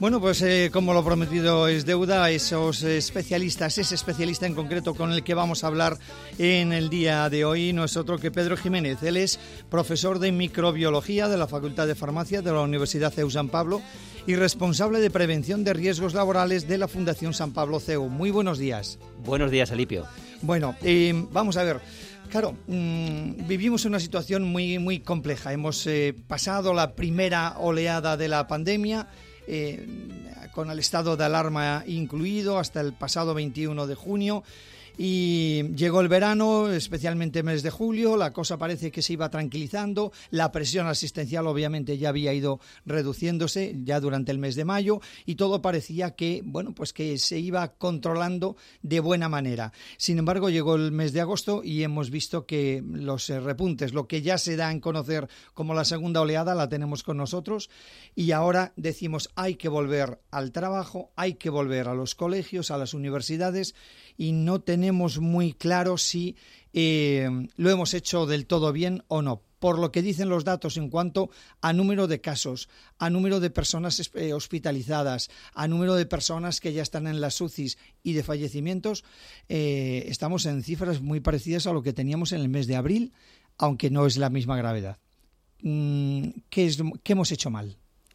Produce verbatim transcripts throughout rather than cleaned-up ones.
Bueno, pues eh, como lo prometido es deuda, esos especialistas, ese especialista en concreto con el que vamos a hablar en el día de hoy no es otro que Pedro Jiménez. Él es profesor de microbiología de la Facultad de Farmacia de la Universidad C E U San Pablo y responsable de prevención de riesgos laborales de la Fundación San Pablo C E U. Muy buenos días. Buenos días, Alipio. Bueno, eh, vamos a ver. Claro, mmm, vivimos una situación muy, muy compleja. Hemos eh, pasado la primera oleada de la pandemia, Eh, con el estado de alarma incluido hasta el pasado veintiuno de junio, y llegó el verano, especialmente el mes de julio, la cosa parece que se iba tranquilizando, la presión asistencial obviamente ya había ido reduciéndose ya durante el mes de mayo y todo parecía que, bueno, pues que se iba controlando de buena manera. Sin embargo, llegó el mes de agosto y hemos visto que los repuntes, lo que ya se da en conocer como la segunda oleada, la tenemos con nosotros y ahora decimos hay que volver al trabajo, hay que volver a los colegios, a las universidades y no tenemos muy claro si eh, lo hemos hecho del todo bien o no. Por lo que dicen los datos en cuanto a número de casos, a número de personas eh, hospitalizadas, a número de personas que ya están en las U C Is y de fallecimientos, eh, estamos en cifras muy parecidas a lo que teníamos en el mes de abril, aunque no es la misma gravedad. ¿Qué, es, qué hemos hecho mal?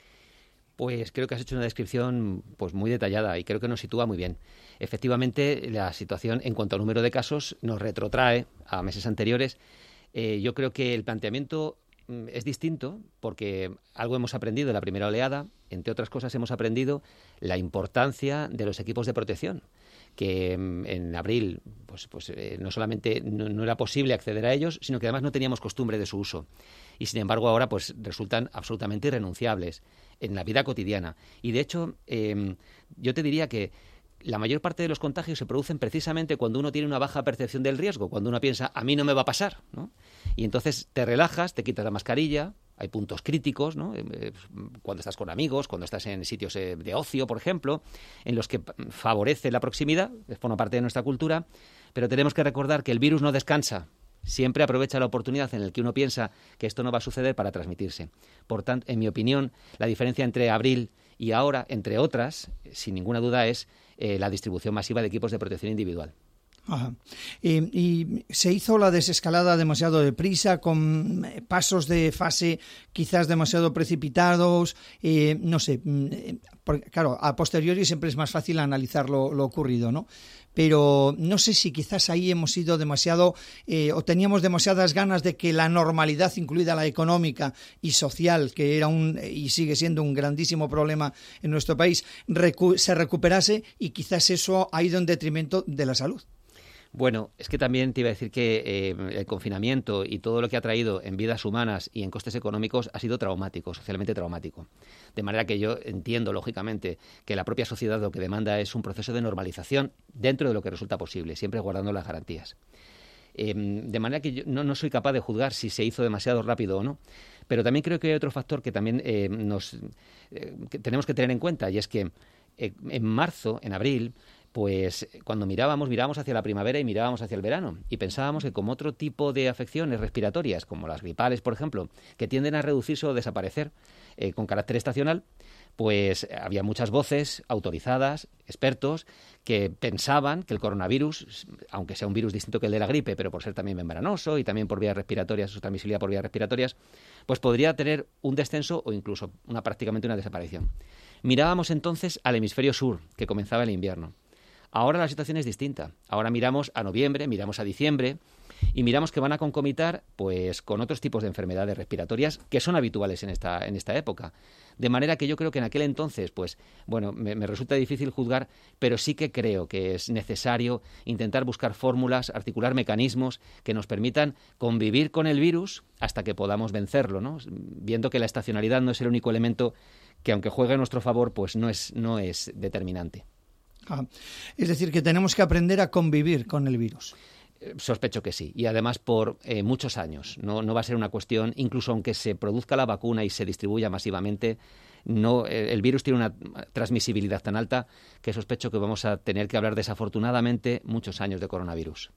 Pues creo que has hecho una descripción pues muy detallada y creo que nos sitúa muy bien. Efectivamente, la situación en cuanto al número de casos nos retrotrae a meses anteriores. Eh, yo creo que el planteamiento mm, es distinto porque algo hemos aprendido de la primera oleada. Entre otras cosas, hemos aprendido la importancia de los equipos de protección, que en abril pues, pues, eh, no solamente no, no era posible acceder a ellos, sino que además no teníamos costumbre de su uso. Y sin embargo ahora pues resultan absolutamente irrenunciables en la vida cotidiana. Y de hecho, eh, yo te diría que la mayor parte de los contagios se producen precisamente cuando uno tiene una baja percepción del riesgo, cuando uno piensa, a mí no me va a pasar, ¿no? Y entonces te relajas, te quitas la mascarilla, hay puntos críticos, ¿no? Eh, cuando estás con amigos, cuando estás en sitios eh, de ocio, por ejemplo, en los que favorece la proximidad, forma parte de nuestra cultura, pero tenemos que recordar que el virus no descansa. Siempre aprovecha la oportunidad en la que uno piensa que esto no va a suceder para transmitirse. Por tanto, en mi opinión, la diferencia entre abril y ahora, entre otras, sin ninguna duda, es eh, la distribución masiva de equipos de protección individual. Ajá. Y, y se hizo la desescalada demasiado deprisa, con pasos de fase quizás demasiado precipitados, eh, no sé, porque, claro, a posteriori siempre es más fácil analizar lo, lo ocurrido, ¿no? Pero no sé si quizás ahí hemos ido demasiado eh, o teníamos demasiadas ganas de que la normalidad, incluida la económica y social, que era un y sigue siendo un grandísimo problema en nuestro país, recu- se recuperase y quizás eso ha ido en detrimento de la salud. Bueno, es que también te iba a decir que eh, el confinamiento y todo lo que ha traído en vidas humanas y en costes económicos ha sido traumático, socialmente traumático. De manera que yo entiendo, lógicamente, que la propia sociedad lo que demanda es un proceso de normalización dentro de lo que resulta posible, siempre guardando las garantías. Eh, de manera que yo no, no soy capaz de juzgar si se hizo demasiado rápido o no. Pero también creo que hay otro factor que también eh, nos eh, que tenemos que tener en cuenta, y es que eh, en marzo, en abril, pues cuando mirábamos, mirábamos hacia la primavera y mirábamos hacia el verano y pensábamos que como otro tipo de afecciones respiratorias, como las gripales, por ejemplo, que tienden a reducirse o desaparecer eh, con carácter estacional, pues había muchas voces autorizadas, expertos, que pensaban que el coronavirus, aunque sea un virus distinto que el de la gripe, pero por ser también membranoso y también por vías respiratorias, su transmisibilidad por vías respiratorias, pues podría tener un descenso o incluso una prácticamente una desaparición. Mirábamos entonces al hemisferio sur, que comenzaba el invierno. Ahora la situación es distinta. Ahora miramos a noviembre, miramos a diciembre y miramos que van a concomitar pues con otros tipos de enfermedades respiratorias que son habituales en esta, en esta época. De manera que yo creo que en aquel entonces, pues, bueno, me, me resulta difícil juzgar, pero sí que creo que es necesario intentar buscar fórmulas, articular mecanismos que nos permitan convivir con el virus hasta que podamos vencerlo, ¿no? Viendo que la estacionalidad no es el único elemento que, aunque juegue a nuestro favor, pues no es, no es determinante. Ah, es decir, que tenemos que aprender a convivir con el virus. Sospecho que sí, y además por eh, muchos años. No, no va a ser una cuestión, incluso aunque se produzca la vacuna y se distribuya masivamente, no, eh, el virus tiene una transmisibilidad tan alta que sospecho que vamos a tener que hablar desafortunadamente muchos años de coronavirus.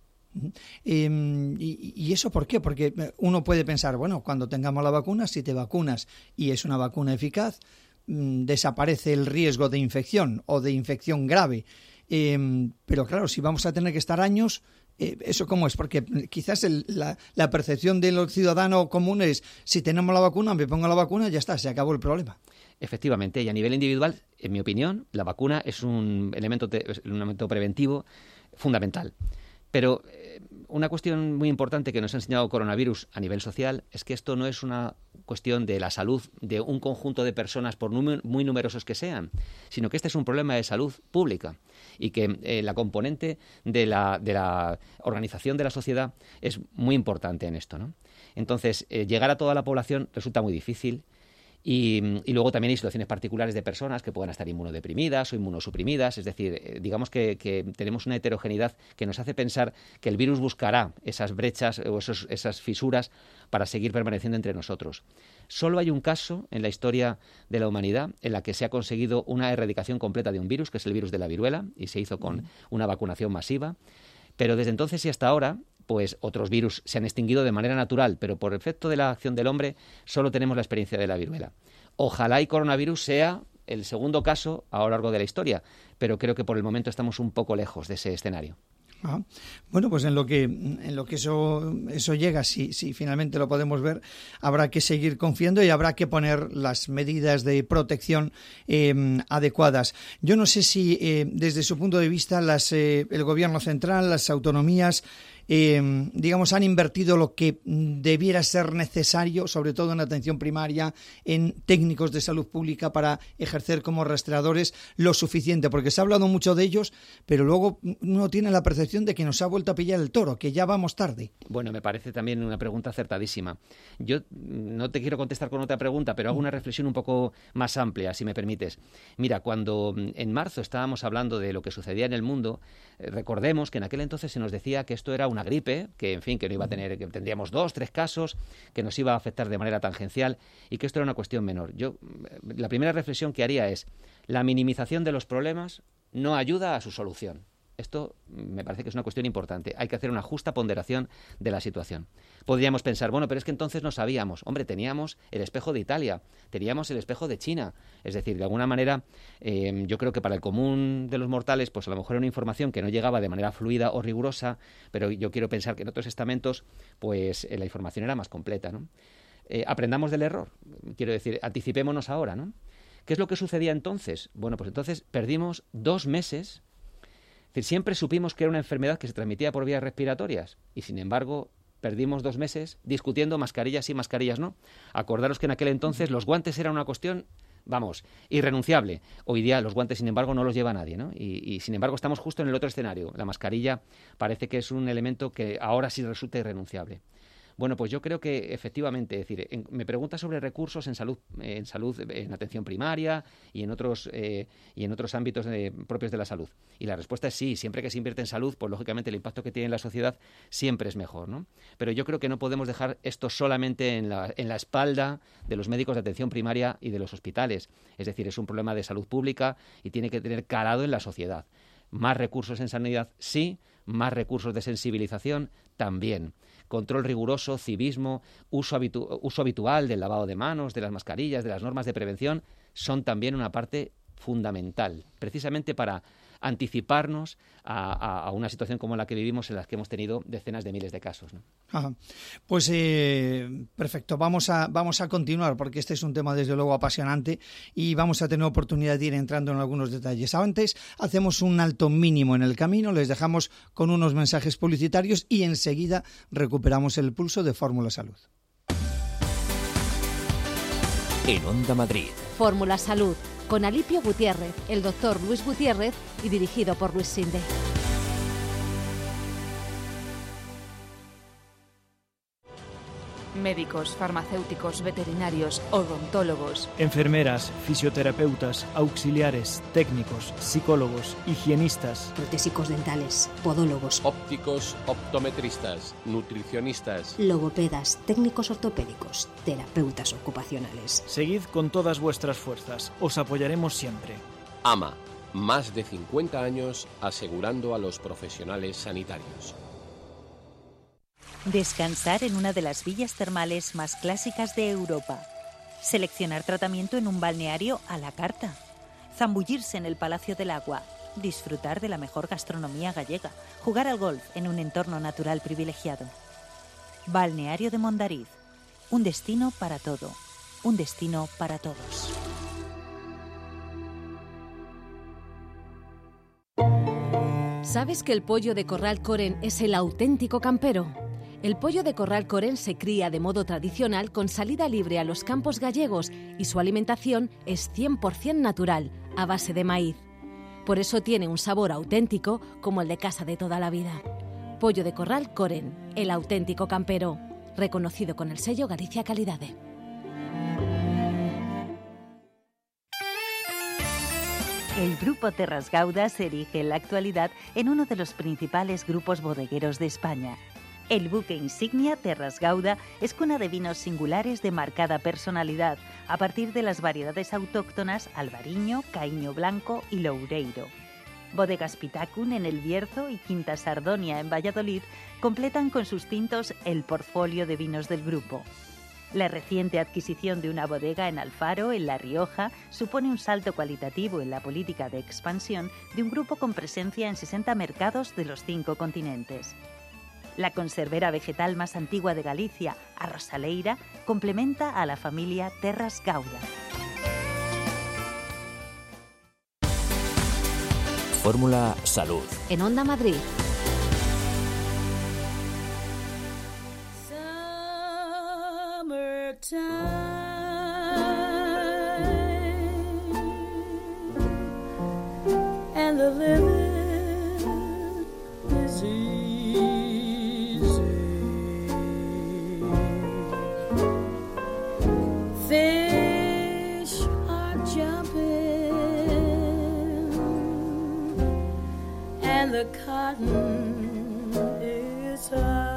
Eh, y, ¿Y eso por qué? Porque uno puede pensar, bueno, cuando tengamos la vacuna, si te vacunas y es una vacuna eficaz, mmm, desaparece el riesgo de infección o de infección grave. Eh, pero claro, si vamos a tener que estar años, eh, ¿eso cómo es? Porque quizás el, la, la percepción del ciudadano común es, si tenemos la vacuna, me pongo la vacuna, ya está, se acabó el problema. Efectivamente, y a nivel individual, en mi opinión, la vacuna es un elemento, te, un elemento preventivo fundamental. Pero eh, una cuestión muy importante que nos ha enseñado el coronavirus a nivel social es que esto no es una cuestión de la salud de un conjunto de personas, por número, muy numerosos que sean, sino que este es un problema de salud pública y que eh, la componente de la, de la organización de la sociedad es muy importante en esto, ¿no? Entonces, eh, llegar a toda la población resulta muy difícil. Y, y luego también hay situaciones particulares de personas que puedan estar inmunodeprimidas o inmunosuprimidas, es decir, eh, digamos que, que tenemos una heterogeneidad que nos hace pensar que el virus buscará esas brechas o esos, esas fisuras para seguir permaneciendo entre nosotros. Solo hay un caso en la historia de la humanidad en la que se ha conseguido una erradicación completa de un virus, que es el virus de la viruela, y se hizo con una vacunación masiva, pero desde entonces y hasta ahora pues otros virus se han extinguido de manera natural, pero por efecto de la acción del hombre solo tenemos la experiencia de la viruela. Ojalá y coronavirus sea el segundo caso a lo largo de la historia, pero creo que por el momento estamos un poco lejos de ese escenario. Ah, bueno, pues en lo que en lo que eso eso llega, si, si finalmente lo podemos ver, habrá que seguir confiando y habrá que poner las medidas de protección eh, adecuadas. Yo no sé si eh, desde su punto de vista las, eh, el gobierno central, las autonomías, Eh, digamos, han invertido lo que debiera ser necesario, sobre todo en atención primaria, en técnicos de salud pública para ejercer como rastreadores lo suficiente, porque se ha hablado mucho de ellos, pero luego uno tiene la percepción de que nos ha vuelto a pillar el toro, que ya vamos tarde. Bueno, me parece también una pregunta acertadísima. Yo no te quiero contestar con otra pregunta, pero hago una reflexión un poco más amplia, si me permites. Mira, cuando en marzo estábamos hablando de lo que sucedía en el mundo, eh, recordemos que en aquel entonces se nos decía que esto era una gripe, que en fin, que no iba a tener, que tendríamos dos, tres casos, que nos iba a afectar de manera tangencial y que esto era una cuestión menor. Yo, la primera reflexión que haría es, la minimización de los problemas no ayuda a su solución. Esto me parece que es una cuestión importante. Hay que hacer una justa ponderación de la situación. Podríamos pensar, bueno, pero es que entonces no sabíamos. Hombre, teníamos el espejo de Italia, teníamos el espejo de China. Es decir, de alguna manera, eh, yo creo que para el común de los mortales, pues a lo mejor era una información que no llegaba de manera fluida o rigurosa, pero yo quiero pensar que en otros estamentos, pues eh, la información era más completa, ¿no? Eh, aprendamos del error. Quiero decir, anticipémonos ahora, ¿no? ¿Qué es lo que sucedía entonces? Bueno, pues entonces perdimos dos meses. Es decir, siempre supimos que era una enfermedad que se transmitía por vías respiratorias y, sin embargo, perdimos dos meses discutiendo mascarillas sí, mascarillas no. Acordaros que en aquel entonces los guantes eran una cuestión, vamos, irrenunciable. Hoy día los guantes, sin embargo, no los lleva nadie, ¿no? Y, y, sin embargo, estamos justo en el otro escenario. La mascarilla parece que es un elemento que ahora sí resulta irrenunciable. Bueno, pues yo creo que efectivamente, es decir, en, me pregunta sobre recursos en salud, en salud, en atención primaria y en otros eh, y en otros ámbitos de, propios de la salud. Y la respuesta es sí. Siempre que se invierte en salud, pues lógicamente el impacto que tiene en la sociedad siempre es mejor, ¿no? Pero yo creo que no podemos dejar esto solamente en la, en la espalda de los médicos de atención primaria y de los hospitales. Es decir, es un problema de salud pública y tiene que tener calado en la sociedad. Más recursos en sanidad, sí. Más recursos de sensibilización, también. Control riguroso, civismo, uso, habitu- uso habitual del lavado de manos, de las mascarillas, de las normas de prevención, son también una parte fundamental, precisamente para anticiparnos a, a, a una situación como la que vivimos, en la que hemos tenido decenas de miles de casos, ¿no? Ajá. Pues eh, perfecto, vamos a, vamos a continuar, porque este es un tema desde luego apasionante y vamos a tener oportunidad de ir entrando en algunos detalles. Antes hacemos un alto mínimo en el camino, les dejamos con unos mensajes publicitarios y enseguida recuperamos el pulso de Fórmula Salud. En Onda Madrid. Fórmula Salud, con Alipio Gutiérrez, el doctor Luis Gutiérrez y dirigido por Luis Sinde. Médicos, farmacéuticos, veterinarios, odontólogos, enfermeras, fisioterapeutas, auxiliares, técnicos, psicólogos, higienistas, protésicos dentales, podólogos, ópticos, optometristas, nutricionistas, logopedas, técnicos ortopédicos, terapeutas ocupacionales. Seguid con todas vuestras fuerzas, os apoyaremos siempre. AMA, más de cincuenta años asegurando a los profesionales sanitarios. Descansar en una de las villas termales más clásicas de Europa. seleccionar tratamiento en un balneario a la carta, zambullirse en el Palacio del Agua, disfrutar de la mejor gastronomía gallega, jugar al golf en un entorno natural privilegiado. Balneario de Mondariz, un destino para todo, un destino para todos. ¿Sabes que el pollo de corral Coren es el auténtico campero? El pollo de corral Coren se cría de modo tradicional con salida libre a los campos gallegos y su alimentación es cien por ciento natural, a base de maíz. Por eso tiene un sabor auténtico como el de casa de toda la vida. Pollo de corral Coren, el auténtico campero, reconocido con el sello Galicia Calidade. El Grupo Terras Gauda se erige en la actualidad en uno de los principales grupos bodegueros de España. El buque insignia Terras Gauda es cuna de vinos singulares de marcada personalidad, a partir de las variedades autóctonas Albariño, Caíño Blanco y Loureiro. Bodegas Pitacun en El Bierzo y Quinta Sardonia en Valladolid completan con sus tintos el portfolio de vinos del grupo. La reciente adquisición de una bodega en Alfaro, en La Rioja, supone un salto cualitativo en la política de expansión de un grupo con presencia en sesenta mercados de los cinco continentes. La conservera vegetal más antigua de Galicia, Arrosaleira, complementa a la familia Terras Gauda. Fórmula Salud. En Onda Madrid. And the living is easy. Fish are jumping and the cotton is high.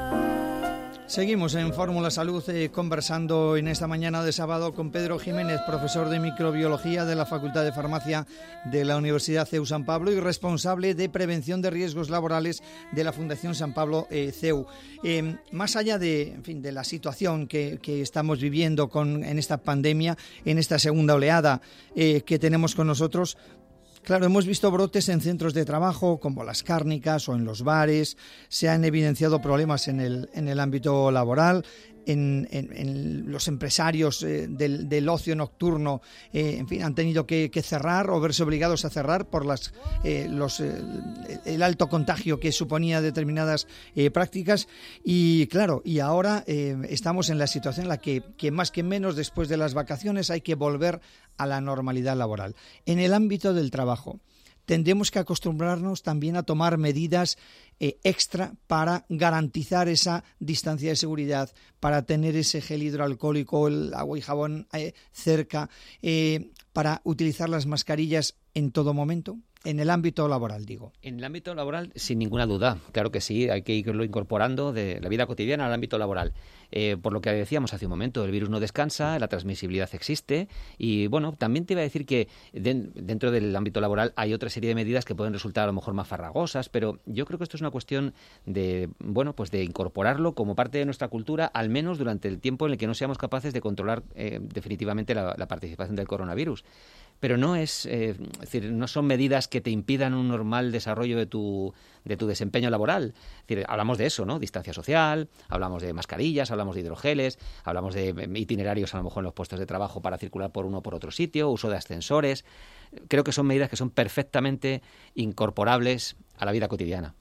Seguimos en Fórmula Salud eh, conversando en esta mañana de sábado con Pedro Jiménez, profesor de microbiología de la Facultad de Farmacia de la Universidad C E U San Pablo y responsable de prevención de riesgos laborales de la Fundación San Pablo eh, C E U. Eh, más allá de, en fin, de la situación que, que estamos viviendo con, en esta pandemia, en esta segunda oleada eh, que tenemos con nosotros, claro, hemos visto brotes en centros de trabajo como las cárnicas o en los bares, se han evidenciado problemas en el, en el ámbito laboral, en, en, en los empresarios eh, del, del ocio nocturno, eh, en fin, han tenido que, que cerrar o verse obligados a cerrar por las, eh, los, eh, el alto contagio que suponía determinadas eh, prácticas y claro, y ahora eh, estamos en la situación en la que, que más que menos después de las vacaciones hay que volver a la normalidad laboral. En el ámbito del trabajo, tendremos que acostumbrarnos también a tomar medidas eh, extra para garantizar esa distancia de seguridad, para tener ese gel hidroalcohólico, el agua y jabón eh, cerca, eh, para utilizar las mascarillas en todo momento. En el ámbito laboral, digo. En el ámbito laboral, sin ninguna duda. Claro que sí, hay que irlo incorporando de la vida cotidiana al ámbito laboral. Eh, por lo que decíamos hace un momento, el virus no descansa, la transmisibilidad existe y, bueno, también te iba a decir que de, dentro del ámbito laboral hay otra serie de medidas que pueden resultar a lo mejor más farragosas, pero yo creo que esto es una cuestión de, bueno, pues de incorporarlo como parte de nuestra cultura, al menos durante el tiempo en el que no seamos capaces de controlar eh, definitivamente la, la participación del coronavirus. Pero no es, eh, es decir, no son medidas que te impidan un normal desarrollo de tu, de tu desempeño laboral. Es decir, hablamos de eso, ¿no? Distancia social, hablamos de mascarillas, hablamos de hidrogeles, hablamos de itinerarios a lo mejor en los puestos de trabajo para circular por uno o por otro sitio, uso de ascensores. Creo que son medidas que son perfectamente incorporables a la vida cotidiana.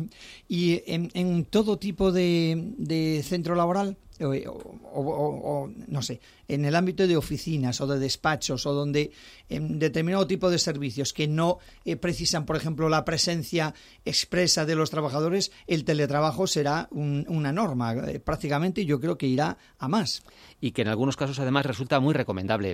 Y en, en todo tipo de, de centro laboral, o, o, o, o no sé, en el ámbito de oficinas o de despachos o donde en determinado tipo de servicios que no eh, precisan, por ejemplo, la presencia expresa de los trabajadores, el teletrabajo será un, una norma eh, prácticamente, y yo creo que irá a más. Y que en algunos casos además resulta muy recomendable.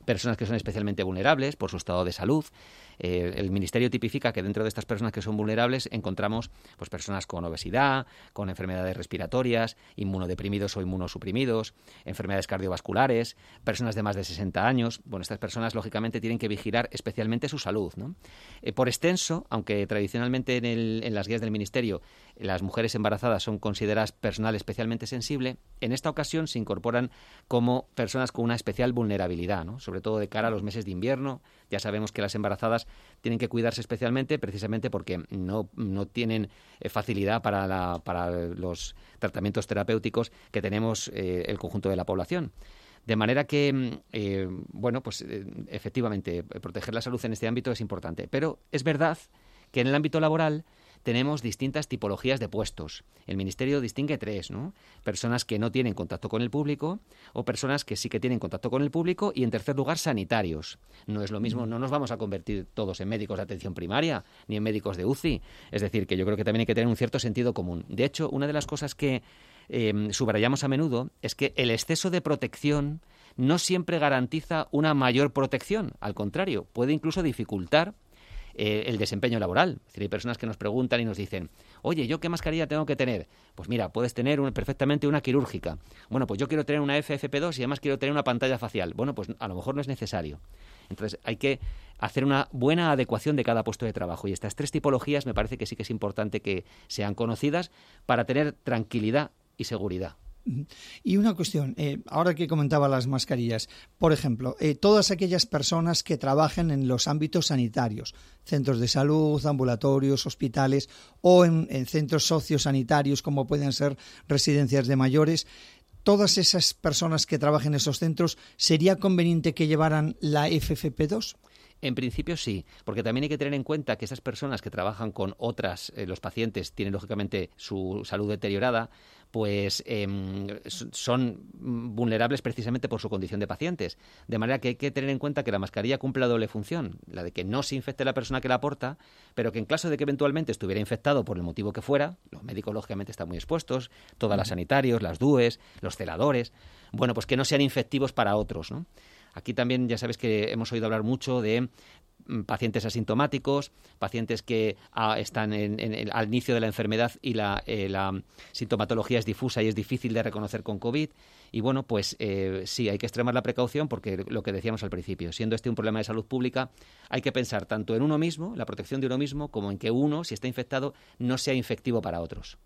personas que son especialmente vulnerables por su estado de salud. Eh, el Ministerio tipifica que dentro de estas personas que son vulnerables encontramos pues personas con obesidad, con enfermedades respiratorias, inmunodeprimidos o inmunosuprimidos, enfermedades cardiovasculares, personas de más de sesenta años. Bueno, estas personas lógicamente tienen que vigilar especialmente su salud, ¿no? Eh, por extenso, aunque tradicionalmente en, el, en las guías del Ministerio las mujeres embarazadas son consideradas personal especialmente sensible, en esta ocasión se incorporan como personas con una especial vulnerabilidad, ¿no? Sobre todo de cara a los meses de invierno. Ya sabemos que las embarazadas tienen que cuidarse especialmente precisamente porque no, no tienen eh, facilidad para, la, para los tratamientos terapéuticos que tenemos eh, el conjunto de la población. De manera que, eh, bueno, pues eh, efectivamente, proteger la salud en este ámbito es importante. Pero es verdad que en el ámbito laboral tenemos distintas tipologías de puestos. El Ministerio distingue tres, ¿no? Personas que no tienen contacto con el público o personas que sí que tienen contacto con el público y, en tercer lugar, sanitarios. No es lo mismo, no nos vamos a convertir todos en médicos de atención primaria ni en médicos de U C I. Es decir, que yo creo que también hay que tener un cierto sentido común. De hecho, una de las cosas que eh, subrayamos a menudo es que el exceso de protección no siempre garantiza una mayor protección. Al contrario, puede incluso dificultar Eh, el desempeño laboral. Es decir, hay personas que nos preguntan y nos dicen, oye, ¿yo qué mascarilla tengo que tener? Pues mira, puedes tener un, perfectamente una quirúrgica. Bueno, pues yo quiero tener una F F P dos y además quiero tener una pantalla facial. Bueno, pues a lo mejor no es necesario. Entonces hay que hacer una buena adecuación de cada puesto de trabajo. Y estas tres tipologías me parece que sí que es importante que sean conocidas para tener tranquilidad y seguridad. Y una cuestión, eh, ahora que comentaba las mascarillas, por ejemplo, eh, todas aquellas personas que trabajen en los ámbitos sanitarios, centros de salud, ambulatorios, hospitales o en, en centros sociosanitarios como pueden ser residencias de mayores, todas esas personas que trabajen en esos centros, ¿sería conveniente que llevaran la F F P dos? En principio sí, porque también hay que tener en cuenta que esas personas que trabajan con otras, eh, los pacientes tienen lógicamente su salud deteriorada, pues eh, son vulnerables precisamente por su condición de pacientes. De manera que hay que tener en cuenta que la mascarilla cumple la doble función, la de que no se infecte la persona que la porta, pero que en caso de que eventualmente estuviera infectado por el motivo que fuera, los médicos lógicamente están muy expuestos, todas las sanitarios, las D U Es, los celadores, bueno, pues que no sean infectivos para otros, ¿no? Aquí también ya sabes que hemos oído hablar mucho de pacientes asintomáticos, pacientes que ah, están en, en, en, al inicio de la enfermedad y la, eh, la sintomatología es difusa y es difícil de reconocer con COVID. Y bueno, pues eh, sí, hay que extremar la precaución porque lo que decíamos al principio, siendo este un problema de salud pública, hay que pensar tanto en uno mismo, la protección de uno mismo, como en que uno, si está infectado, no sea infectivo para otros.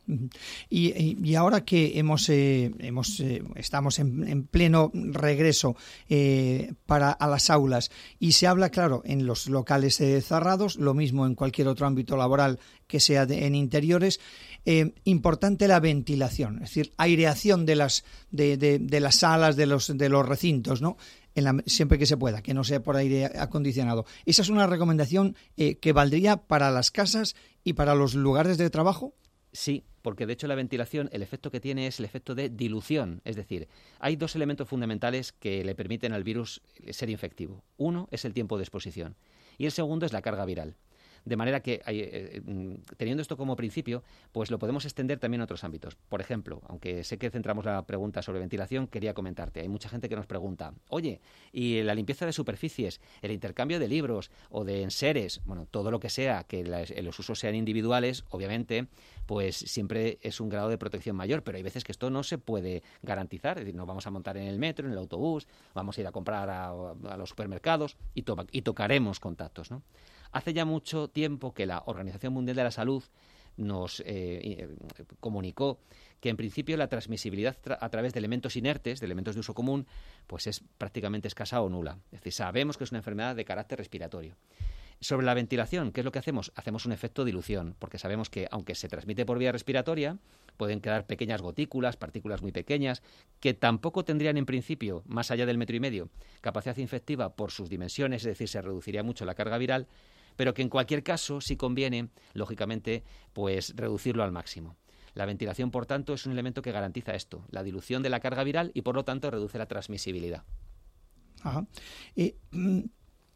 Y, y ahora que hemos, eh, hemos eh, estamos en, en pleno regreso eh, para a las aulas y se habla, claro, en los locales eh, cerrados, lo mismo en cualquier otro ámbito laboral que sea de, en interiores, eh, importante la ventilación, es decir, aireación de las de, de, de las salas, de los de los recintos, ¿no? En la, siempre que se pueda, que no sea por aire acondicionado. ¿Esa es una recomendación eh, que valdría para las casas y para los lugares de trabajo? Sí, porque de hecho la ventilación, el efecto que tiene es el efecto de dilución. Es decir, hay dos elementos fundamentales que le permiten al virus ser infectivo. Uno es el tiempo de exposición y el segundo es la carga viral. De manera que, eh, teniendo esto como principio, pues lo podemos extender también a otros ámbitos. Por ejemplo, aunque sé que centramos la pregunta sobre ventilación, quería comentarte, hay mucha gente que nos pregunta, oye, ¿y la limpieza de superficies, el intercambio de libros o de enseres, bueno, todo lo que sea, que las, los usos sean individuales, obviamente, pues siempre es un grado de protección mayor, pero hay veces que esto no se puede garantizar, es decir, nos vamos a montar en el metro, en el autobús, vamos a ir a comprar a, a los supermercados y, to- y tocaremos contactos, ¿no? Hace ya mucho tiempo que la Organización Mundial de la Salud nos eh, comunicó que en principio la transmisibilidad tra- a través de elementos inertes, de elementos de uso común, pues es prácticamente escasa o nula. Es decir, sabemos que es una enfermedad de carácter respiratorio. Sobre la ventilación, ¿qué es lo que hacemos? Hacemos un efecto dilución, porque sabemos que aunque se transmite por vía respiratoria, pueden quedar pequeñas gotículas, partículas muy pequeñas, que tampoco tendrían en principio, más allá del metro y medio, capacidad infectiva por sus dimensiones, es decir, se reduciría mucho la carga viral, pero que en cualquier caso sí conviene, lógicamente, pues reducirlo al máximo. La ventilación, por tanto, es un elemento que garantiza esto, la dilución de la carga viral y, por lo tanto, reduce la transmisibilidad. Ajá. Eh,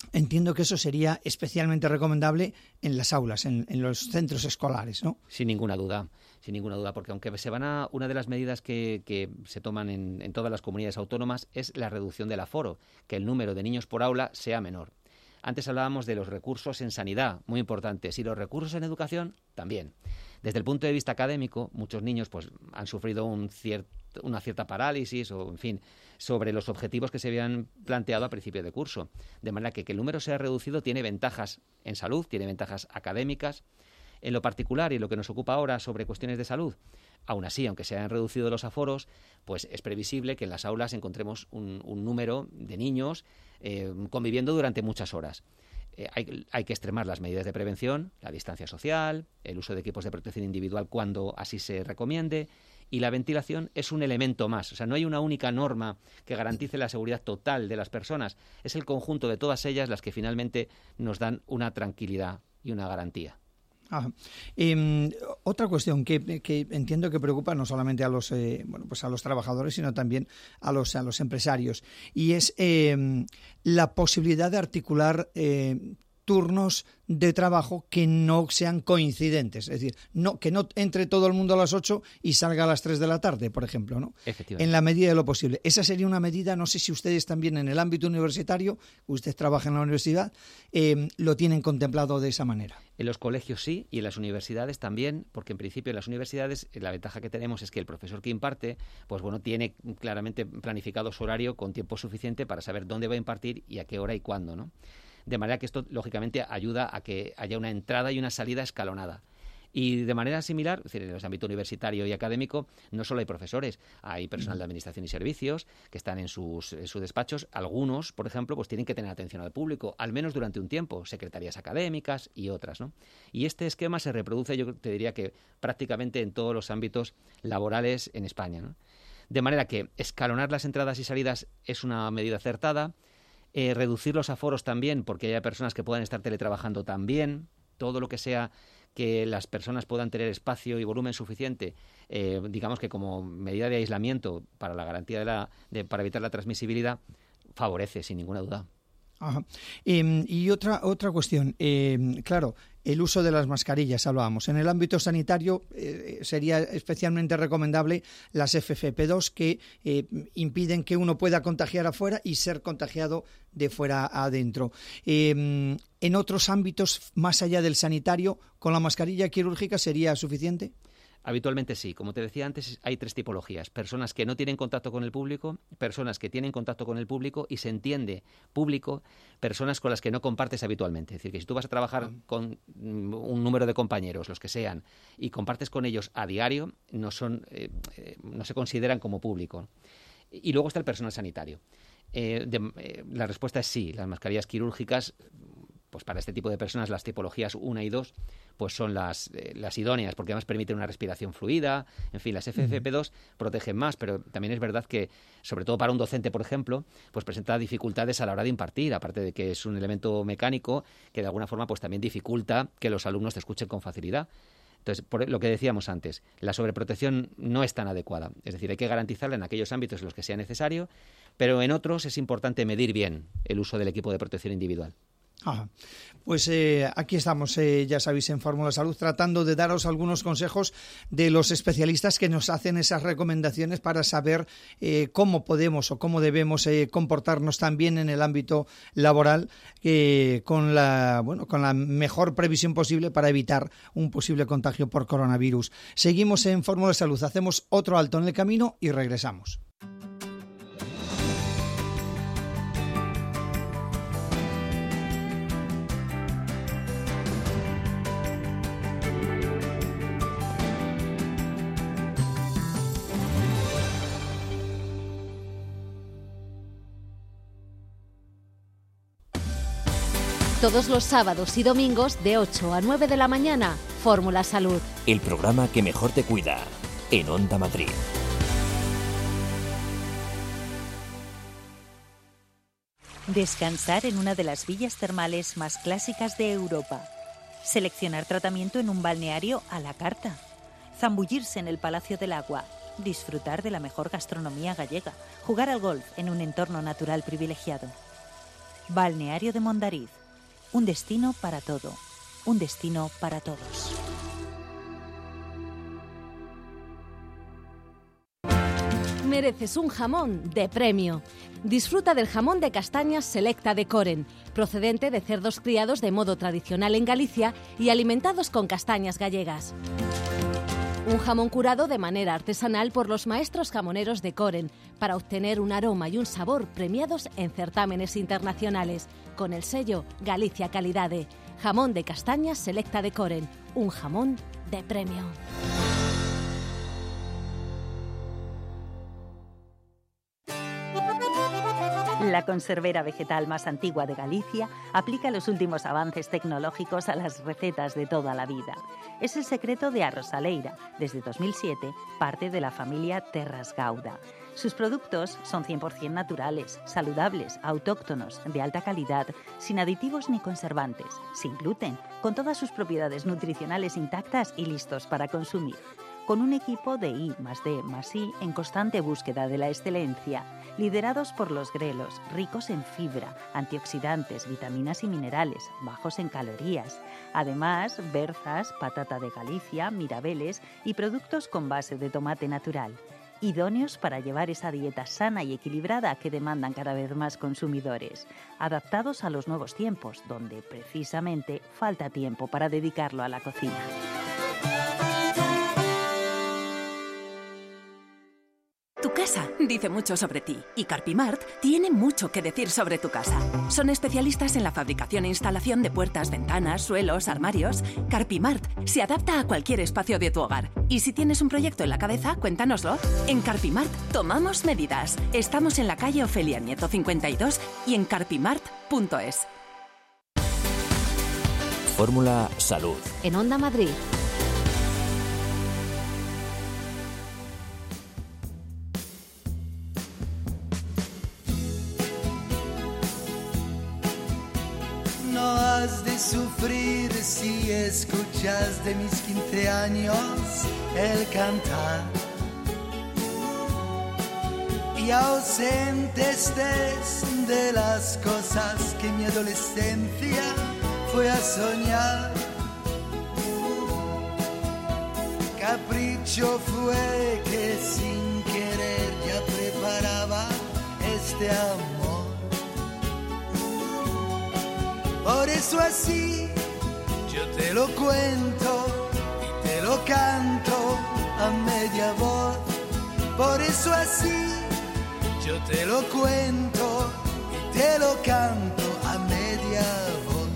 entiendo que eso sería especialmente recomendable en las aulas, en, en los centros escolares, ¿no? Sin ninguna duda, sin ninguna duda, porque aunque se van a una de las medidas que, que se toman en, en todas las comunidades autónomas es la reducción del aforo, que el número de niños por aula sea menor. Antes hablábamos de los recursos en sanidad, muy importantes, y los recursos en educación también. Desde el punto de vista académico, muchos niños pues, han sufrido un cierto, una cierta parálisis o, en fin, sobre los objetivos que se habían planteado a principio de curso. De manera que que el número sea reducido tiene ventajas en salud, tiene ventajas académicas. En lo particular y lo que nos ocupa ahora sobre cuestiones de salud, aún así, aunque se hayan reducido los aforos, pues es previsible que en las aulas encontremos un, un número de niños eh, conviviendo durante muchas horas. Eh, hay, hay que extremar las medidas de prevención, la distancia social, el uso de equipos de protección individual cuando así se recomiende, y la ventilación es un elemento más. O sea, no hay una única norma que garantice la seguridad total de las personas. Es el conjunto de todas ellas las que finalmente nos dan una tranquilidad y una garantía. Ah, eh, otra cuestión que, que entiendo que preocupa no solamente a los eh, bueno pues a los trabajadores, sino también a los a los empresarios, y es eh, la posibilidad de articular eh, turnos de trabajo que no sean coincidentes, es decir, no que no entre todo el mundo a las ocho y salga a las tres de la tarde, por ejemplo, ¿no? Efectivamente. En la medida de lo posible. Esa sería una medida, no sé si ustedes también en el ámbito universitario, usted trabaja en la universidad, eh, lo tienen contemplado de esa manera. En los colegios sí, y en las universidades también, porque en principio en las universidades la ventaja que tenemos es que el profesor que imparte, pues bueno, tiene claramente planificado su horario con tiempo suficiente para saber dónde va a impartir y a qué hora y cuándo, ¿no? De manera que esto, lógicamente, ayuda a que haya una entrada y una salida escalonada. Y de manera similar, es decir, en el ámbito universitario y académico, no solo hay profesores, hay personal de administración y servicios que están en sus, en sus despachos. Algunos, por ejemplo, pues tienen que tener atención al público, al menos durante un tiempo, secretarías académicas y otras, ¿no? Y este esquema se reproduce, yo te diría que prácticamente en todos los ámbitos laborales en España, ¿no? De manera que escalonar las entradas y salidas es una medida acertada. Eh, reducir los aforos también, porque haya personas que puedan estar teletrabajando también, todo lo que sea que las personas puedan tener espacio y volumen suficiente, eh, digamos que como medida de aislamiento para la garantía de la, de, para evitar la transmisibilidad, favorece sin ninguna duda. Ajá. Eh, y otra otra cuestión, eh, claro, el uso de las mascarillas, hablábamos. En el ámbito sanitario eh, sería especialmente recomendable las F F P dos que eh, impiden que uno pueda contagiar afuera y ser contagiado de fuera a adentro. Eh, en otros ámbitos, más allá del sanitario, ¿con la mascarilla quirúrgica sería suficiente? Habitualmente sí. Como te decía antes, hay tres tipologías. Personas que no tienen contacto con el público, personas que tienen contacto con el público y se entiende público, personas con las que no compartes habitualmente. Es decir, que si tú vas a trabajar con un número de compañeros, los que sean, y compartes con ellos a diario, no son, eh, eh, no se consideran como público. Y luego está el personal sanitario. Eh, de, eh, la respuesta es sí. Las mascarillas quirúrgicas, pues para este tipo de personas, las tipologías uno y dos, pues son las, eh, las idóneas, porque además permiten una respiración fluida. En fin, las F F P dos protegen más, pero también es verdad que, sobre todo para un docente, por ejemplo, pues presenta dificultades a la hora de impartir, aparte de que es un elemento mecánico que de alguna forma pues también dificulta que los alumnos te escuchen con facilidad. Entonces, por lo que decíamos antes, la sobreprotección no es tan adecuada. Es decir, hay que garantizarla en aquellos ámbitos en los que sea necesario, pero en otros es importante medir bien el uso del equipo de protección individual. Ajá. Pues eh, aquí estamos, eh, ya sabéis, en Fórmula Salud, tratando de daros algunos consejos de los especialistas que nos hacen esas recomendaciones para saber eh, cómo podemos o cómo debemos eh, comportarnos también en el ámbito laboral eh, con la bueno con la mejor previsión posible para evitar un posible contagio por coronavirus. Seguimos en Fórmula Salud, hacemos otro alto en el camino y regresamos. Todos los sábados y domingos de ocho a nueve de la mañana, Fórmula Salud. El programa que mejor te cuida, en Onda Madrid. Descansar en una de las villas termales más clásicas de Europa. Seleccionar tratamiento en un balneario a la carta. Zambullirse en el Palacio del Agua. Disfrutar de la mejor gastronomía gallega. Jugar al golf en un entorno natural privilegiado. Balneario de Mondariz. Un destino para todo. Un destino para todos. Mereces un jamón de premio. Disfruta del jamón de castañas Selecta de Coren, procedente de cerdos criados de modo tradicional en Galicia y alimentados con castañas gallegas. Un jamón curado de manera artesanal por los maestros jamoneros de Coren para obtener un aroma y un sabor premiados en certámenes internacionales, con el sello Galicia Calidade. Jamón de castañas Selecta de Coren, un jamón de premio. La conservera vegetal más antigua de Galicia aplica los últimos avances tecnológicos a las recetas de toda la vida. Es el secreto de Arrosaleira, desde dos mil siete, parte de la familia Terras Gauda. Sus productos son cien por ciento naturales, saludables, autóctonos, de alta calidad, sin aditivos ni conservantes, sin gluten, con todas sus propiedades nutricionales intactas y listos para consumir. Con un equipo de I más D más I en constante búsqueda de la excelencia, liderados por los grelos, ricos en fibra, antioxidantes, vitaminas y minerales, bajos en calorías. Además, berzas, patata de Galicia, mirabeles y productos con base de tomate natural. Idóneos para llevar esa dieta sana y equilibrada que demandan cada vez más consumidores. Adaptados a los nuevos tiempos, donde precisamente falta tiempo para dedicarlo a la cocina. Tu casa dice mucho sobre ti y Carpimart tiene mucho que decir sobre tu casa. Son especialistas en la fabricación e instalación de puertas, ventanas, suelos, armarios. Carpimart se adapta a cualquier espacio de tu hogar. Y si tienes un proyecto en la cabeza, cuéntanoslo. En Carpimart tomamos medidas. Estamos en la calle Ofelia Nieto cincuenta y dos y en carpimart punto es. Fórmula Salud. En Onda Madrid. No has de sufrir si escuchas de mis quince años el cantar. Y ausente estés de las cosas que mi adolescencia fue a soñar. Capricho fue que sin querer ya preparaba este amor. Por eso así yo te lo cuento y te lo canto a media voz. Por eso así yo te lo cuento y te lo canto a media voz.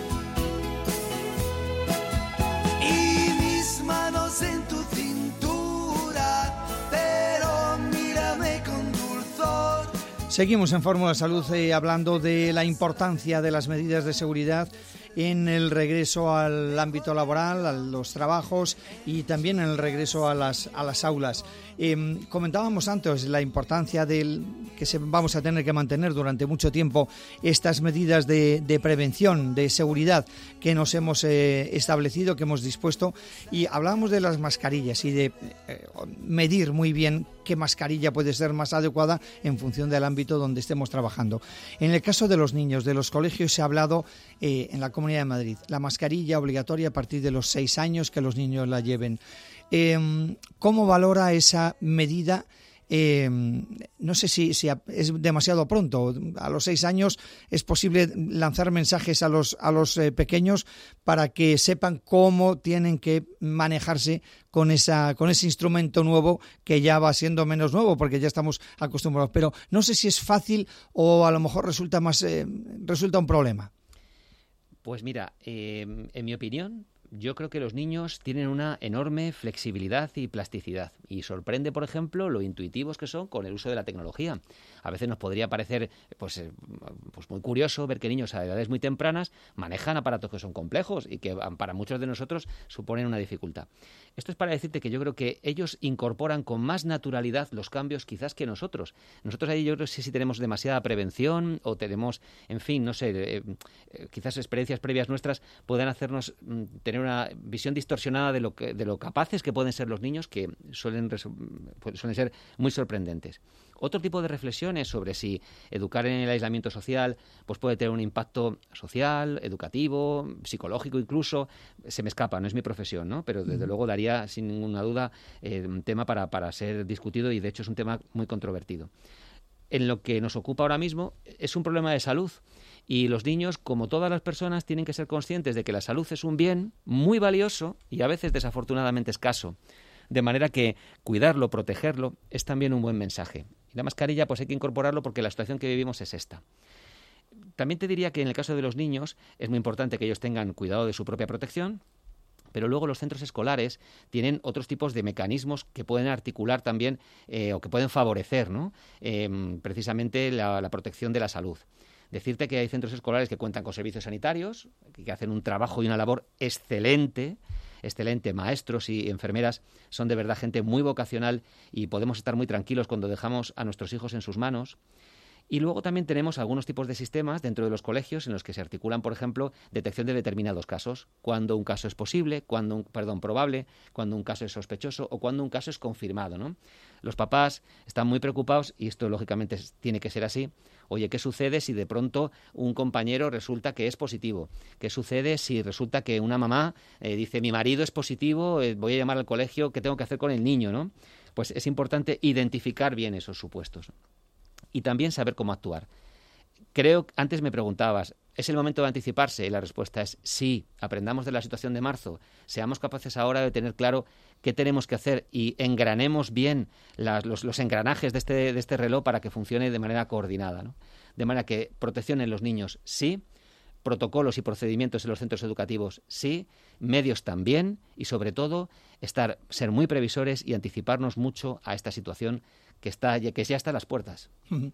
Y mis manos en tu cintura, pero mírame con dulzor. Seguimos en Fórmula Salud eh, hablando de la importancia de las medidas de seguridad en el regreso al ámbito laboral, a los trabajos y también en el regreso a las, a las aulas. Eh, comentábamos antes la importancia del que se, vamos a tener que mantener durante mucho tiempo estas medidas de, de prevención, de seguridad que nos hemos eh, establecido, que hemos dispuesto, y hablábamos de las mascarillas y de eh, medir muy bien qué mascarilla puede ser más adecuada en función del ámbito donde estemos trabajando. En el caso de los niños, de los colegios, se ha hablado eh, en la Comunidad de Madrid, la mascarilla obligatoria a partir de los seis años, que los niños la lleven. Eh, ¿Cómo valora esa medida? Eh, no sé si, si es demasiado pronto. A los seis años es posible lanzar mensajes a los, a los eh, pequeños para que sepan cómo tienen que manejarse con, esa, con ese instrumento nuevo que ya va siendo menos nuevo porque ya estamos acostumbrados. Pero no sé si es fácil o a lo mejor resulta, más, eh, resulta un problema. Pues mira, eh, en mi opinión, yo creo que los niños tienen una enorme flexibilidad y plasticidad y sorprende, por ejemplo, lo intuitivos que son con el uso de la tecnología. A veces nos podría parecer pues, eh, pues muy curioso ver que niños a edades muy tempranas manejan aparatos que son complejos y que para muchos de nosotros suponen una dificultad. Esto es para decirte que yo creo que ellos incorporan con más naturalidad los cambios quizás que nosotros. Nosotros ahí yo creo que sí, sí tenemos demasiada prevención o tenemos, en fin, no sé, eh, eh, quizás experiencias previas nuestras puedan hacernos mm, tener tener una visión distorsionada de lo que, de lo capaces que pueden ser los niños, que suelen, suelen ser muy sorprendentes. Otro tipo de reflexiones sobre si educar en el aislamiento social pues puede tener un impacto social, educativo, psicológico incluso, se me escapa, no es mi profesión, ¿no? Pero desde uh-huh. luego daría sin ninguna duda eh, un tema para, para ser discutido, y de hecho es un tema muy controvertido. En lo que nos ocupa ahora mismo es un problema de salud, y los niños, como todas las personas, tienen que ser conscientes de que la salud es un bien muy valioso y a veces desafortunadamente escaso. De manera que cuidarlo, protegerlo, es también un buen mensaje. Y la mascarilla pues hay que incorporarlo porque la situación que vivimos es esta. También te diría que en el caso de los niños es muy importante que ellos tengan cuidado de su propia protección, pero luego los centros escolares tienen otros tipos de mecanismos que pueden articular también eh, o que pueden favorecer, ¿no? eh, precisamente la, la protección de la salud. Decirte que hay centros escolares que cuentan con servicios sanitarios, que hacen un trabajo y una labor excelente, excelente. Maestros y enfermeras son de verdad gente muy vocacional y podemos estar muy tranquilos cuando dejamos a nuestros hijos en sus manos. Y luego también tenemos algunos tipos de sistemas dentro de los colegios en los que se articulan, por ejemplo, detección de determinados casos. Cuando un caso es posible, cuando un, perdón, probable, cuando un caso es sospechoso o cuando un caso es confirmado, ¿no? Los papás están muy preocupados, y esto lógicamente tiene que ser así. Oye, ¿qué sucede si de pronto un compañero resulta que es positivo? ¿Qué sucede si resulta que una mamá eh, dice, mi marido es positivo, eh, voy a llamar al colegio, ¿qué tengo que hacer con el niño, no? Pues es importante identificar bien esos supuestos. Y también saber cómo actuar. Creo, antes me preguntabas, ¿es el momento de anticiparse? Y la respuesta es sí. Aprendamos de la situación de marzo. Seamos capaces ahora de tener claro qué tenemos que hacer y engranemos bien las, los, los engranajes de este, de este reloj para que funcione de manera coordinada, ¿no? De manera que protección en los niños, sí. Protocolos y procedimientos en los centros educativos, sí. Medios también. Y sobre todo, estar, ser muy previsores y anticiparnos mucho a esta situación que está que ya está a las puertas.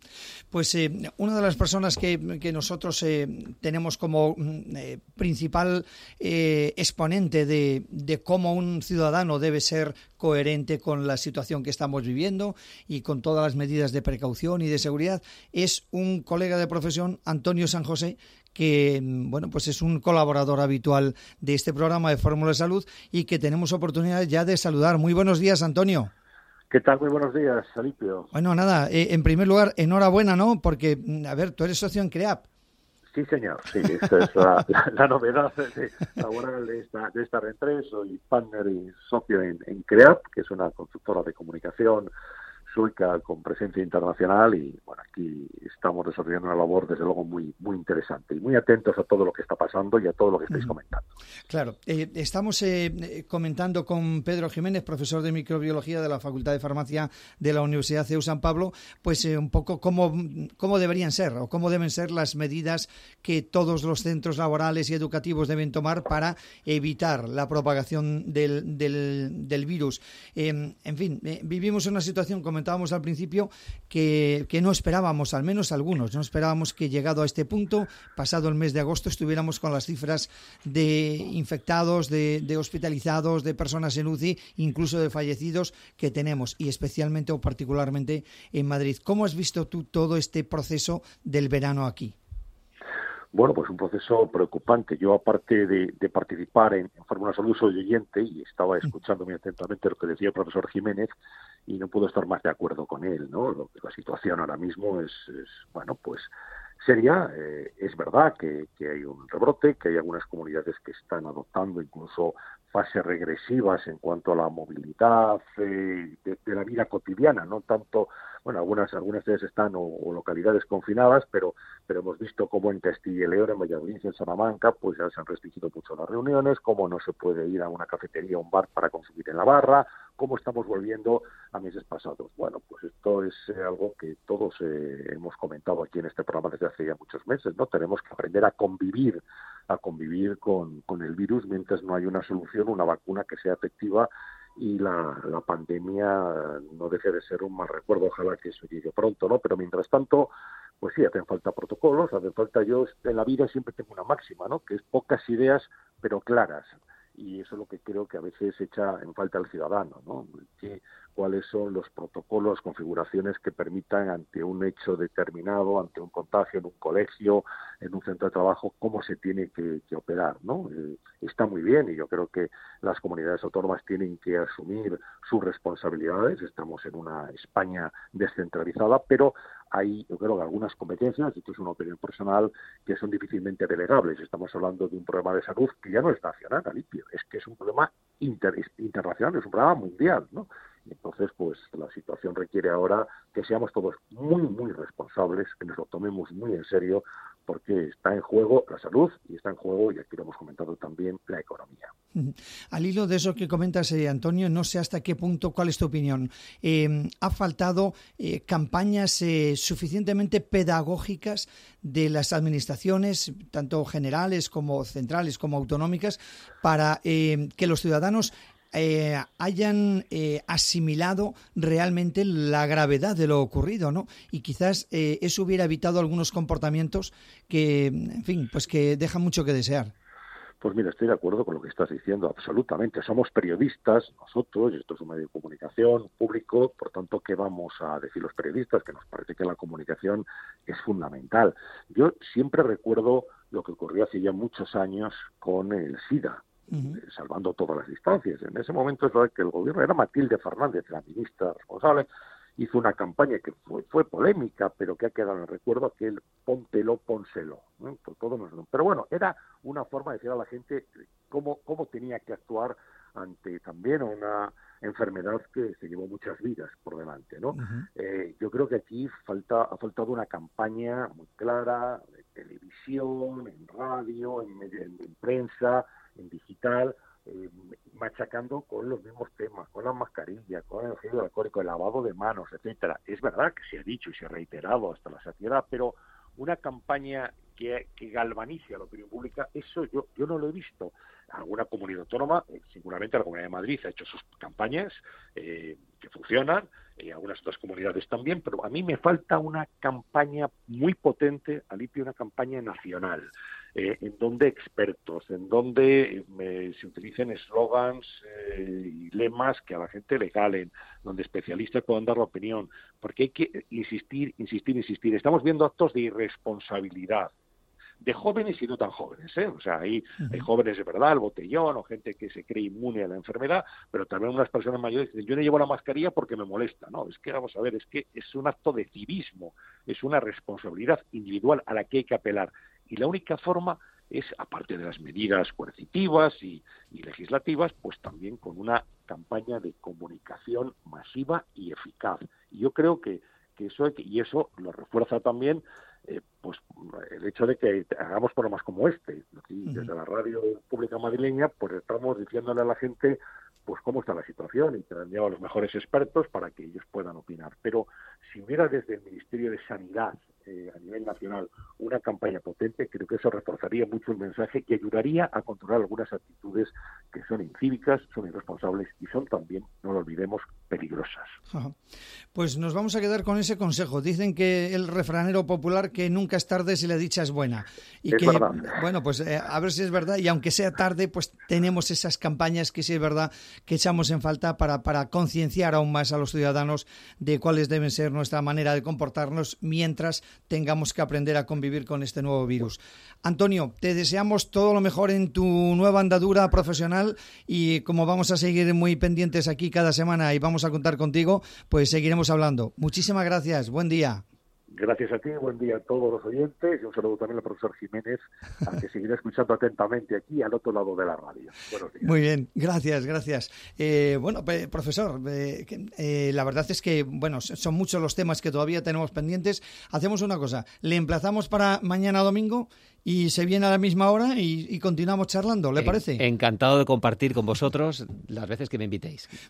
Pues eh, una de las personas que, que nosotros eh, tenemos como eh, principal eh, exponente de, de cómo un ciudadano debe ser coherente con la situación que estamos viviendo y con todas las medidas de precaución y de seguridad es un colega de profesión, Antonio San José, que bueno, pues es un colaborador habitual de este programa de Fórmula de Salud y que tenemos oportunidad ya de saludar. Muy buenos días, Antonio. ¿Qué tal? Muy buenos días, Alipio. Bueno, nada, eh, en primer lugar, enhorabuena, ¿no? Porque, a ver, tú eres socio en CREAP. Sí, señor, sí, esa es la, la, la novedad de, laboral de esta, de esta red tres. Soy partner y socio en, en CREAP, que es una consultora de comunicación sueca con presencia internacional, y bueno, aquí estamos desarrollando una labor desde luego muy muy interesante y muy atentos a todo lo que está pasando y a todo lo que estáis comentando. Claro, eh, estamos eh, comentando con Pedro Jiménez, profesor de microbiología de la Facultad de Farmacia de la Universidad C E U San Pablo, pues eh, un poco cómo, cómo deberían ser o cómo deben ser las medidas que todos los centros laborales y educativos deben tomar para evitar la propagación del, del, del virus. Eh, en fin, eh, vivimos una situación, comentábamos al principio, que, que no esperábamos, al menos algunos, no esperábamos que llegado a este punto, pasado el mes de agosto, estuviéramos con las cifras de infectados, de, de hospitalizados, de personas en U C I, incluso de fallecidos que tenemos, y especialmente o particularmente en Madrid. ¿Cómo has visto tú todo este proceso del verano aquí? Bueno, pues un proceso preocupante. Yo, aparte de, de participar en, en Fórmula Salud, soy oyente y estaba escuchando muy atentamente lo que decía el profesor Jiménez y no puedo estar más de acuerdo con él, ¿no? Lo, la situación ahora mismo es, es bueno, pues seria. Eh, es verdad que, que hay un rebrote, que hay algunas comunidades que están adoptando incluso fases regresivas en cuanto a la movilidad eh, de, de la vida cotidiana, no tanto, bueno, algunas algunas de ellas están o, o localidades confinadas, pero pero hemos visto cómo en Castilla y León, en Valladolid, en Salamanca, pues ya se han restringido mucho las reuniones, cómo no se puede ir a una cafetería o un bar para consumir en la barra, cómo estamos volviendo a meses pasados. Bueno, pues esto es eh, algo que todos eh, hemos comentado aquí en este programa desde hace ya muchos meses, ¿no? Tenemos que aprender a convivir, a convivir con, con el virus mientras no hay una solución, una vacuna que sea efectiva y la, la pandemia no deje de ser un mal recuerdo. Ojalá que eso llegue pronto, ¿no? Pero mientras tanto, pues sí, hacen falta protocolos, hacen falta, yo en la vida siempre tengo una máxima, ¿no? Que es pocas ideas pero claras. y eso es lo que creo que a veces echa en falta al ciudadano, ¿no? Que, cuáles son los protocolos, configuraciones que permitan ante un hecho determinado, ante un contagio en un colegio, en un centro de trabajo, cómo se tiene que, que operar, ¿no? Eh, está muy bien y yo creo que las comunidades autónomas tienen que asumir sus responsabilidades. Estamos en una España descentralizada, pero hay, yo creo que algunas competencias, y esto es una opinión personal, que son difícilmente delegables. Estamos hablando de un problema de salud que ya no es nacional, Alipio, es que es un problema inter, internacional, es un problema mundial, ¿no? Y entonces, pues la situación requiere ahora que seamos todos muy, muy responsables, que nos lo tomemos muy en serio, porque está en juego la salud y está en juego, y aquí lo hemos comentado también, la economía. Al hilo de eso que comentas, eh, Antonio, no sé hasta qué punto, ¿cuál es tu opinión? Eh, ¿Ha faltado eh, campañas eh, suficientemente pedagógicas de las administraciones, tanto generales como centrales como autonómicas, para eh, que los ciudadanos Eh, hayan eh, asimilado realmente la gravedad de lo ocurrido, ¿no? Y quizás eh, eso hubiera evitado algunos comportamientos que, en fin, pues que dejan mucho que desear. Pues mira, estoy de acuerdo con lo que estás diciendo, absolutamente. Somos periodistas, nosotros, y esto es un medio de comunicación público, por tanto, ¿qué vamos a decir los periodistas? Que nos parece que la comunicación es fundamental. Yo siempre recuerdo lo que ocurrió hace ya muchos años con el SIDA. Uh-huh. Salvando todas las distancias. En ese momento es verdad que el gobierno, era Matilde Fernández, la ministra responsable, hizo una campaña que fue, fue polémica, pero que ha quedado en el recuerdo, aquel póntelo, pónselo, ¿no? Por todo nuestro... Pero bueno, era una forma de decir a la gente cómo, cómo tenía que actuar ante también una enfermedad que se llevó muchas vidas por delante, ¿no? Uh-huh. Eh, yo creo que aquí falta ha faltado una campaña muy clara de televisión, en radio, en, en, en prensa, en digital, eh, machacando con los mismos temas, con la mascarilla, con el gel alcohólico, el lavado de manos, etcétera. Es verdad que se ha dicho y se ha reiterado hasta la saciedad, pero una campaña que, que galvanice a la opinión pública, eso yo yo no lo he visto. Alguna comunidad autónoma, eh, seguramente la Comunidad de Madrid ha hecho sus campañas eh, que funcionan, y eh, algunas otras comunidades también, pero a mí me falta una campaña muy potente, Alipio, una campaña nacional, eh, en donde expertos, en donde eh, se utilicen eslogans eh, y lemas que a la gente le calen, donde especialistas puedan dar la opinión, porque hay que insistir, insistir, insistir. Estamos viendo actos de irresponsabilidad, de jóvenes y no tan jóvenes, ¿eh? O sea, hay, uh-huh. hay jóvenes de verdad, el botellón, o gente que se cree inmune a la enfermedad, pero también unas personas mayores que dicen, yo no llevo la mascarilla porque me molesta. No, es que, vamos a ver, es que es un acto de civismo, es una responsabilidad individual a la que hay que apelar. Y la única forma es, aparte de las medidas coercitivas y, y legislativas, pues también con una campaña de comunicación masiva y eficaz. Y yo creo que, que eso, y eso lo refuerza también Eh, pues el hecho de que hagamos programas como este. Aquí, desde la radio pública madrileña, pues estamos diciéndole a la gente pues cómo está la situación y que han llegado los mejores expertos para que ellos puedan opinar. Pero si hubiera desde el Ministerio de Sanidad eh, a nivel nacional una campaña potente, creo que eso reforzaría mucho el mensaje y ayudaría a controlar algunas actitudes que son incívicas, son irresponsables y son también, no lo olvidemos, peligrosas. Ajá. Pues nos vamos a quedar con ese consejo. Dicen que el refranero popular que nunca es tarde si la dicha es buena. Y es que, verdad. bueno, pues eh, a ver si es verdad, y aunque sea tarde, pues tenemos esas campañas que sí es verdad que echamos en falta para, para concienciar aún más a los ciudadanos de cuáles deben ser nuestra manera de comportarnos mientras tengamos que aprender a convivir con este nuevo virus. Antonio, te deseamos todo lo mejor en tu nueva andadura profesional y como vamos a seguir muy pendientes aquí cada semana y vamos a contar contigo, pues seguiremos hablando. Muchísimas gracias, buen día. Gracias a ti, buen día a todos los oyentes y un saludo también al profesor Jiménez, al que seguiré escuchando atentamente aquí al otro lado de la radio. Buenos días. Muy bien, gracias, gracias. Eh, bueno, eh, profesor, eh, eh, la verdad es que bueno, son muchos los temas que todavía tenemos pendientes. Hacemos una cosa, le emplazamos para mañana domingo y se viene a la misma hora y, y continuamos charlando, ¿le parece? Encantado de compartir con vosotros las veces que me invitéis.